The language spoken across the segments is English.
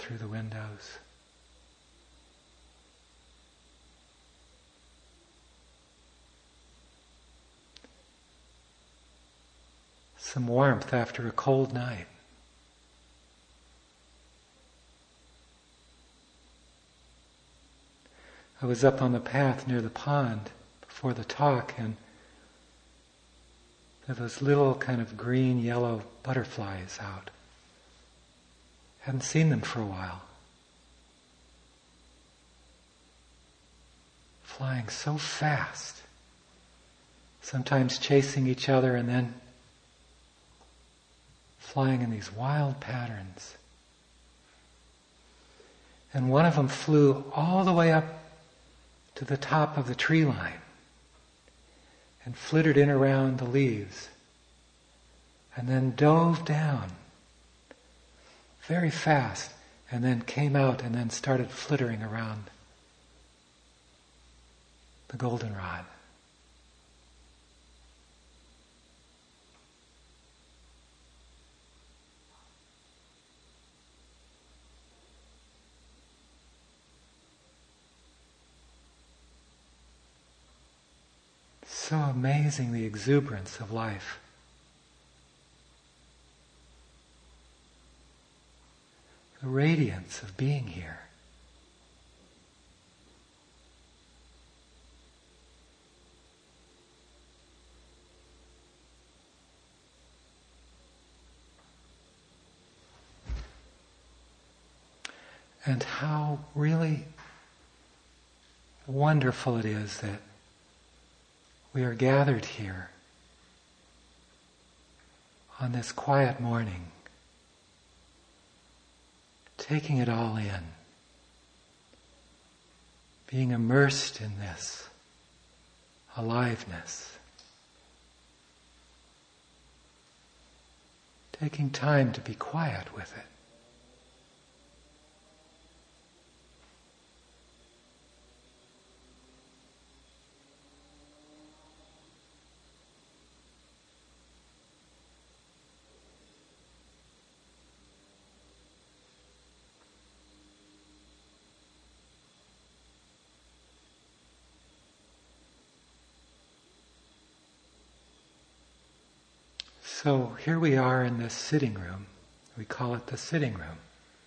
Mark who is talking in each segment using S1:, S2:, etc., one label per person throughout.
S1: through the windows. Some warmth after a cold night. I was up on the path near the pond before the talk, and there were those little kind of green, yellow butterflies out. Hadn't seen them for a while. Flying so fast. Sometimes chasing each other and then flying in these wild patterns. And one of them flew all the way up to the top of the tree line and flittered in around the leaves and then dove down very fast and then came out and then started flittering around the goldenrod. So amazing, the exuberance of life. The radiance of being here. And how really wonderful it is that we are gathered here on this quiet morning, taking it all in, being immersed in this aliveness, taking time to be quiet with it. So here we are in this sitting room. We call it the sitting room.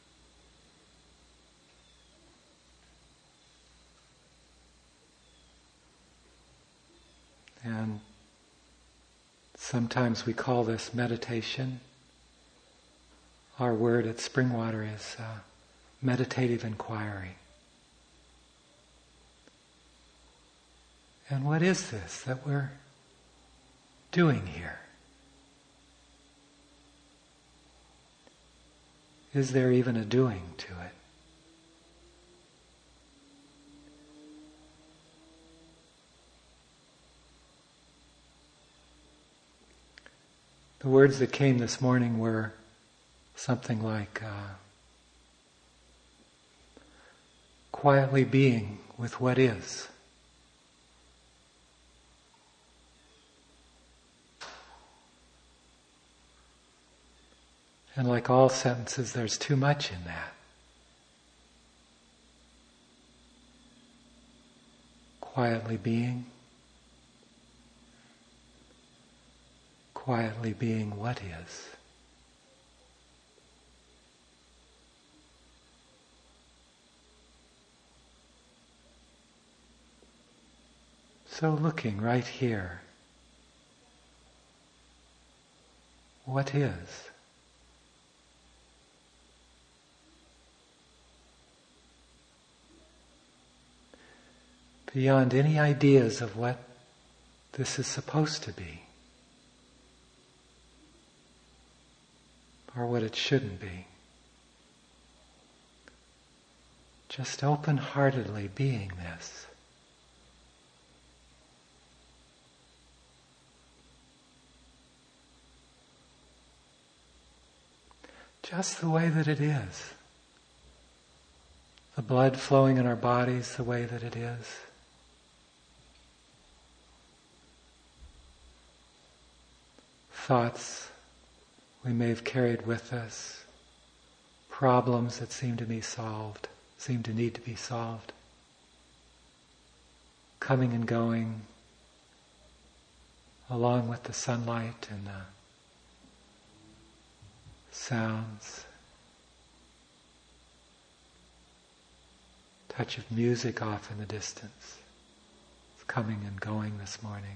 S1: And sometimes we call this meditation. Our word at Springwater is meditative inquiry. And what is this that we're doing here? Is there even a doing to it? The words that came this morning were something like quietly being with what is. And like all sentences, there's too much in that. Quietly being what is. So looking right here, what is? Beyond any ideas of what this is supposed to be, or what it shouldn't be. Just open-heartedly being this. Just the way that it is. The blood flowing in our bodies the way that it is. Thoughts we may have carried with us, problems that seem to need to be solved, coming and going along with the sunlight and the sounds, touch of music off in the distance. It's coming and going this morning.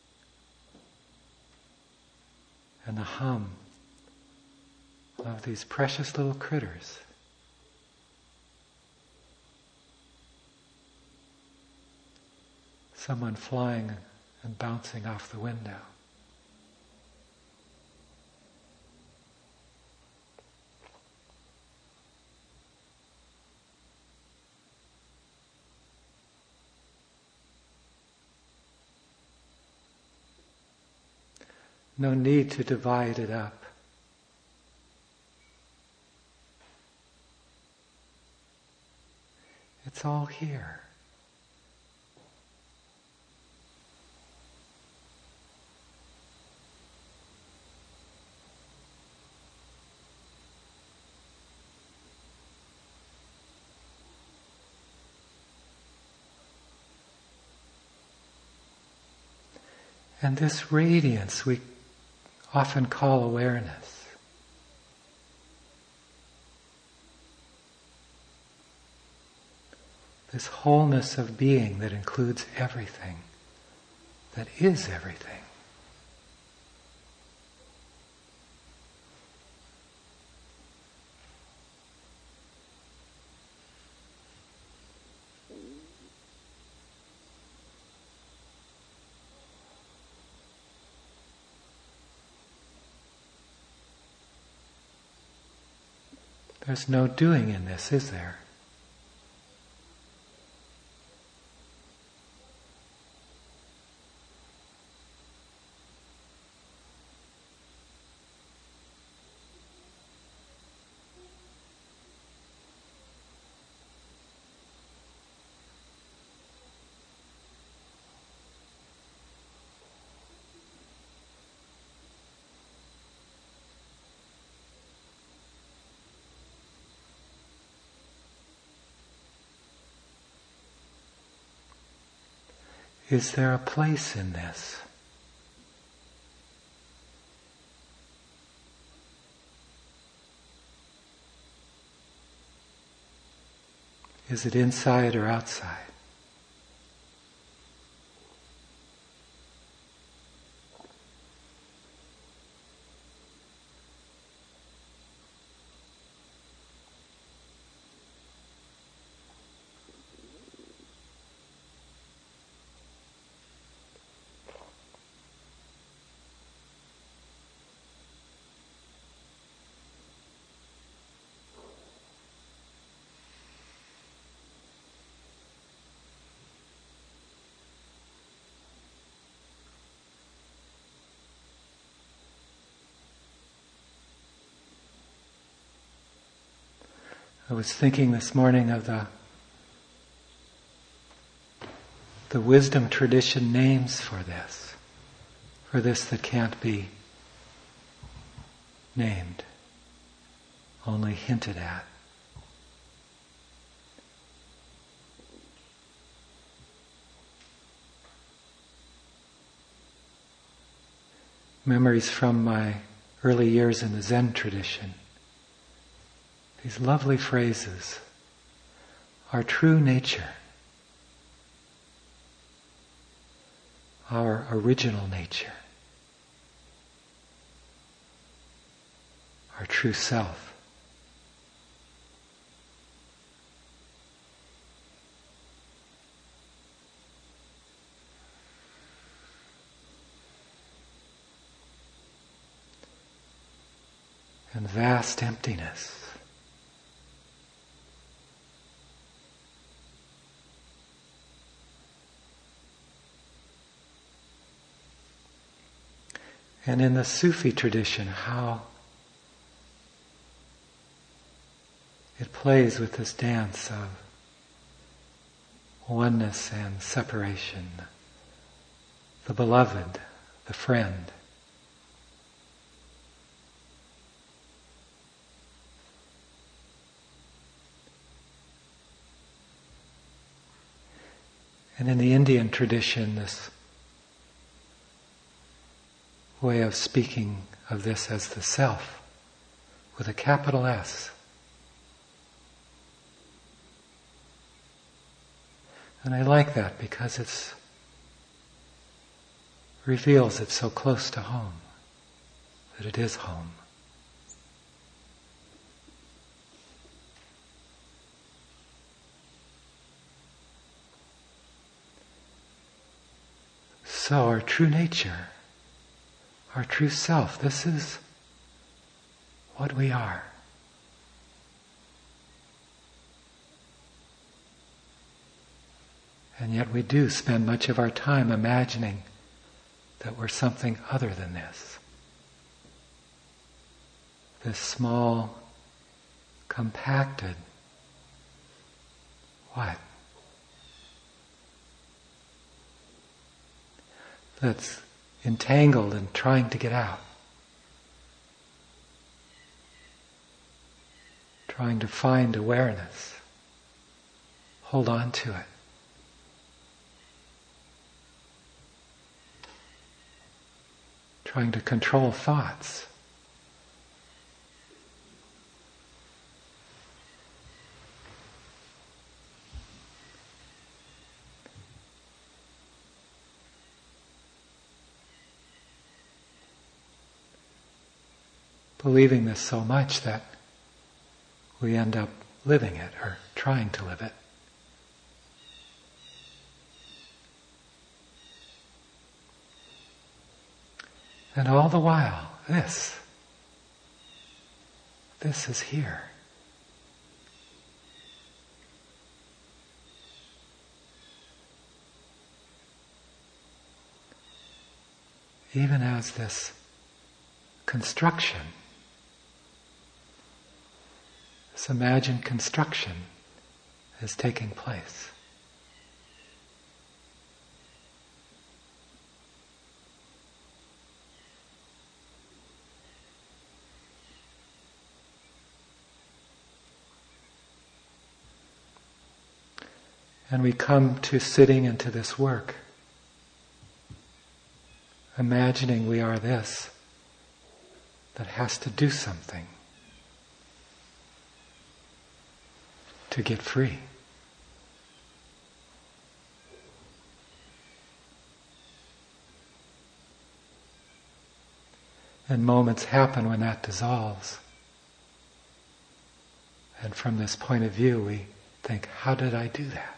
S1: And the hum of these precious little critters. Someone flying and bouncing off the window. No need to divide it up. It's all here. And this radiance we often call awareness. This wholeness of being that includes everything, that is everything. There's no doing in this, is there? Is there a place in this? Is it inside or outside? I was thinking this morning of the wisdom tradition names for this that can't be named, only hinted at. Memories from my early years in the Zen tradition. These lovely phrases, our true nature, our original nature, our true self. And vast emptiness. And in the Sufi tradition, how it plays with this dance of oneness and separation, the beloved, the friend. And in the Indian tradition, this way of speaking of this as the self, with a capital S. And I like that because it reveals it's so close to home, that it is home. So our true nature, our true self, this is what we are. And yet we do spend much of our time imagining that we're something other than this. This small, compacted, what? That's entangled and trying to get out. Trying to find awareness. Hold on to it. Trying to control thoughts. Believing this so much that we end up living it or trying to live it. And all the while, this is here. Even as this construction, this imagined construction is taking place. And we come to sitting into this work, imagining we are this that has to do something to get free. And moments happen when that dissolves. And from this point of view, we think, how did I do that?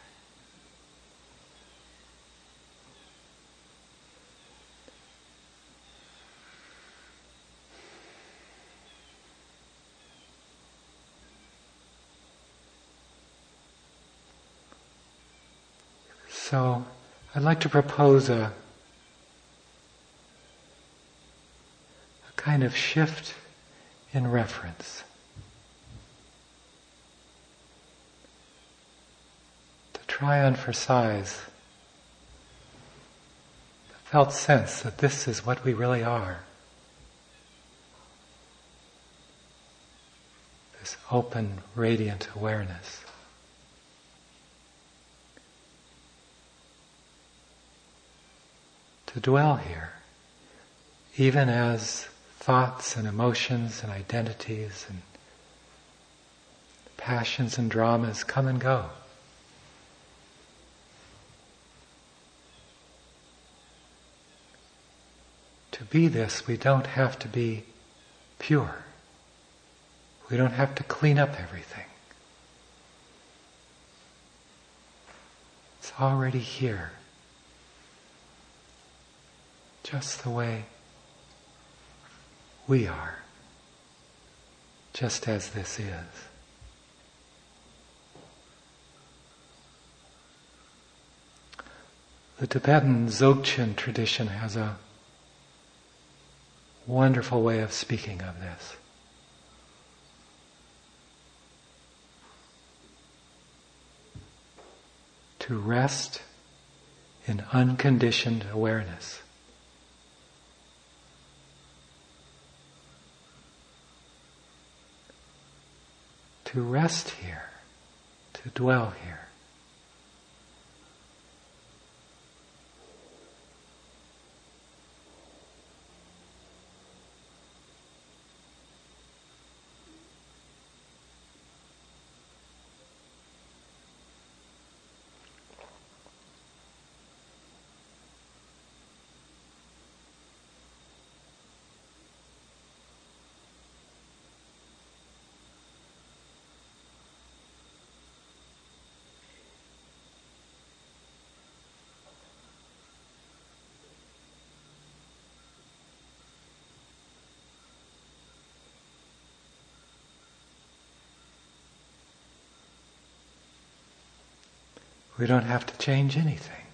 S1: So I'd like to propose a kind of shift in reference. To try on for size the felt sense that this is what we really are. This open, radiant awareness. To dwell here, even as thoughts and emotions and identities and passions and dramas come and go. To be this, we don't have to be pure. We don't have to clean up everything. It's already here. Just the way we are, just as this is. The Tibetan Dzogchen tradition has a wonderful way of speaking of this. To rest in unconditioned awareness. To rest here, to dwell here. We don't have to change anything.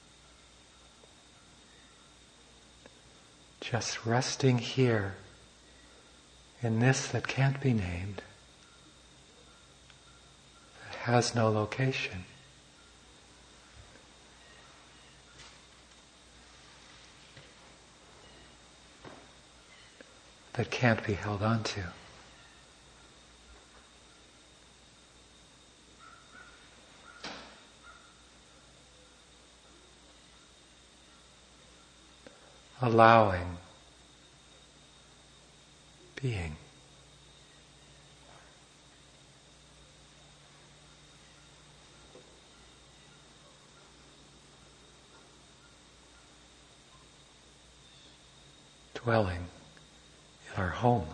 S1: Just resting here in this that can't be named, that has no location. That can't be held onto. Allowing, being. Dwelling in our home.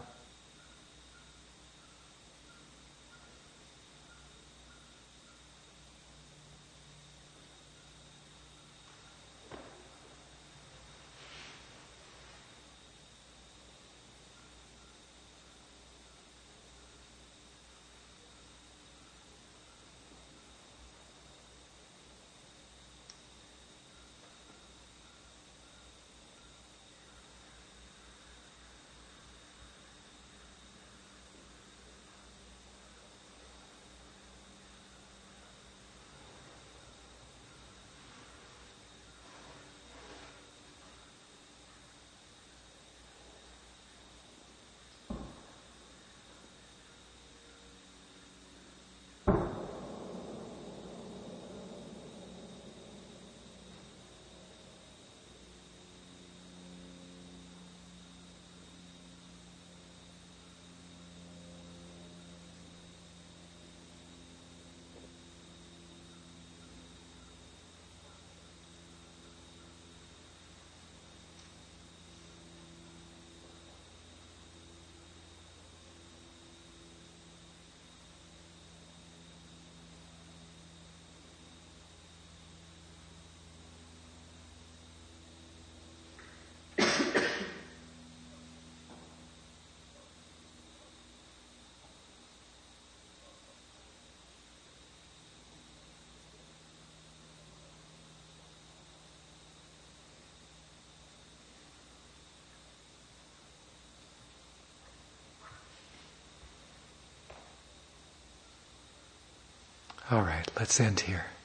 S1: All right, let's end here.